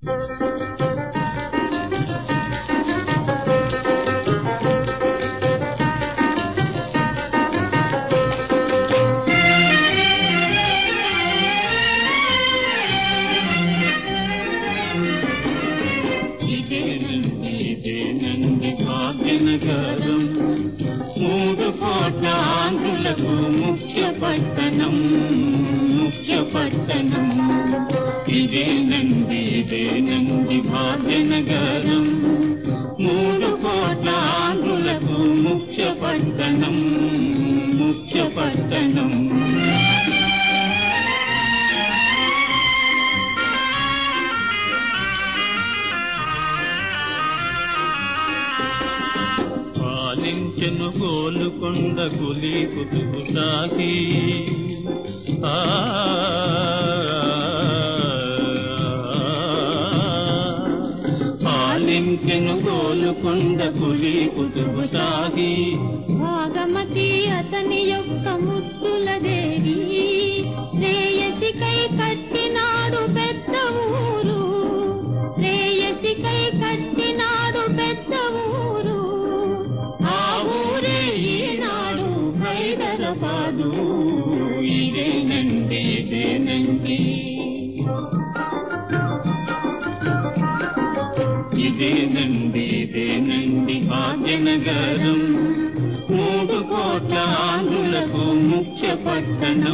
ఇదేనండి భాగ్యనగరం, 3 కోట్ల ఆంధ్రులకు ముఖ్య పట్టణం. ఇదేనండి భాగ్యనగరం, 3 కోట్ల ఆంధ్రులకు ముఖ్య పట్టణం. పాలించెను గోలుకొండ కులి కుతుబు షాహీ, పాలించెను గోలుకొండ కులి కుతుబు షాహీ. భాగమతి అతని యొక్క ముద్దుల దేవి, శ్రేయసికై కట్టినాడు పెద్ద ఊరు. శ్రేయసికై కట్టినాడు పెద్ద ఊరు. ఆ ఊరే ఈనాడు హైదరాబాదు. ఇదేనండి భాగ్యనగరం, 3 కోట్ల ఆంధ్రులకు ముఖ్య పట్టణం.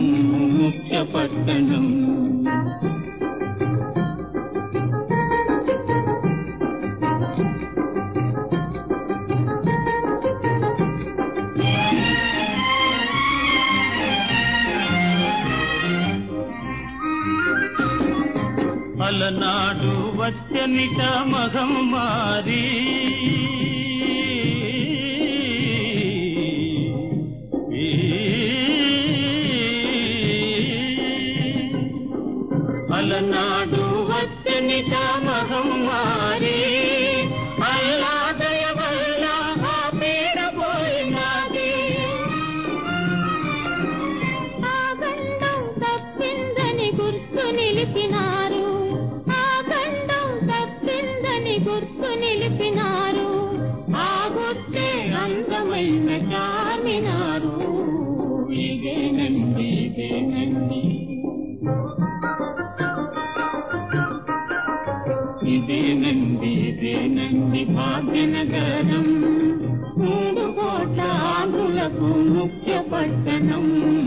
అలనాడు వచ్చనిట మహమ్మారి, అలనాడు వచ్చనిట మహమ్మారి. అల్లా దయ వల్ల ఆ పీడ పోయినది. ఆ గండం తప్పిందని గుర్తు నిలిపినారు. ఆ గండం తప్పిందని గుర్తు నిలిపినారు. ఆ గుర్తే అందమైన చార్మినారు. ఇదేనండి భాగ్యనగరం, 3 కోట్ల ఆంధ్రులకు ముఖ్య పట్టణం.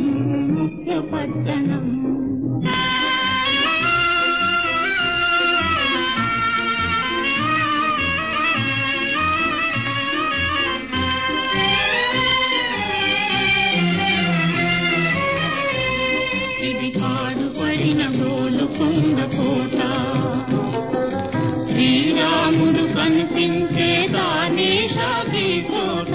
ఇది పాడుపడిన గోలుకొండ కోట, శ్రీరాముడు కనిపించే దాని షాదీ కోట.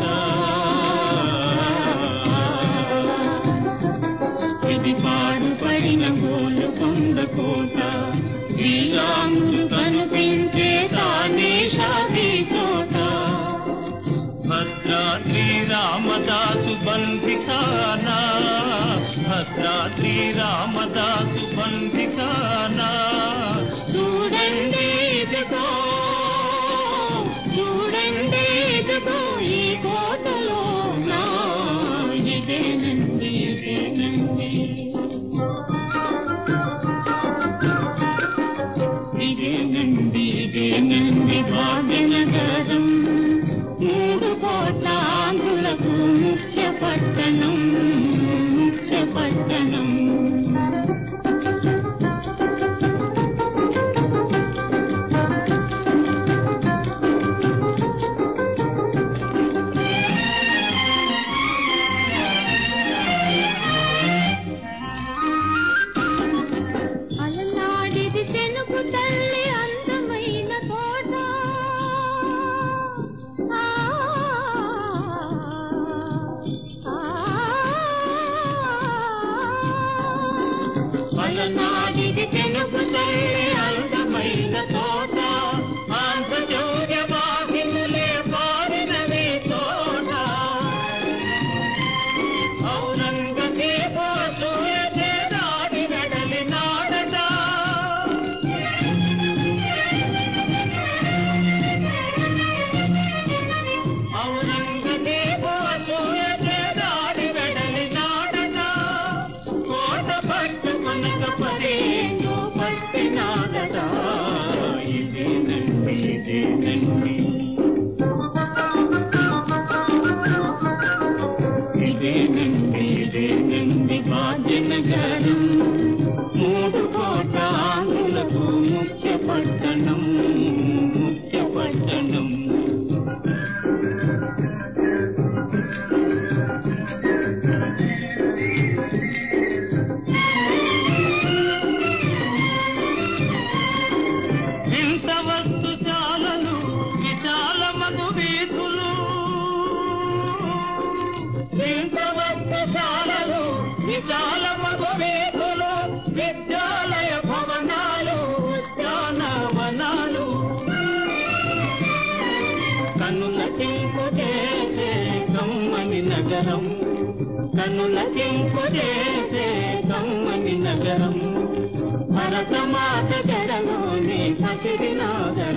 ఇది పాడుపడిన గోలుకొండ కోట, శ్రీరాముడు కనిపించే దాని షాదీ కోట. భద్రాద్రి రామదాసు బందిఖానా, భద్రాద్రి రామదాసు బందిఖానా. చూడండి ఇదిగో ఈ కోటలో నా. ఇదేనండి భాగ్యనగరం, 3 కోట్ల ఆంధ్రులకు ముఖ్య పట్టణం. అలనాడిది తెనుగు తల్లి అందమైన కోట. పట్టణం ముఖ్య పట్టణం. ఇంత వస్తుశాలలు విశాల మగు వీధులు, ఇంత వస్తుశాలలు విశాల మగు వీధులు, విద్యాలయ భవనాలు ఉద్యానవనాలు, కనుల చింపు చేసే కమ్మని నగరం, కనుల చింపు చేసే కమ్మని నగరం, భరతమాత జడలోని పసిడి నాగరం.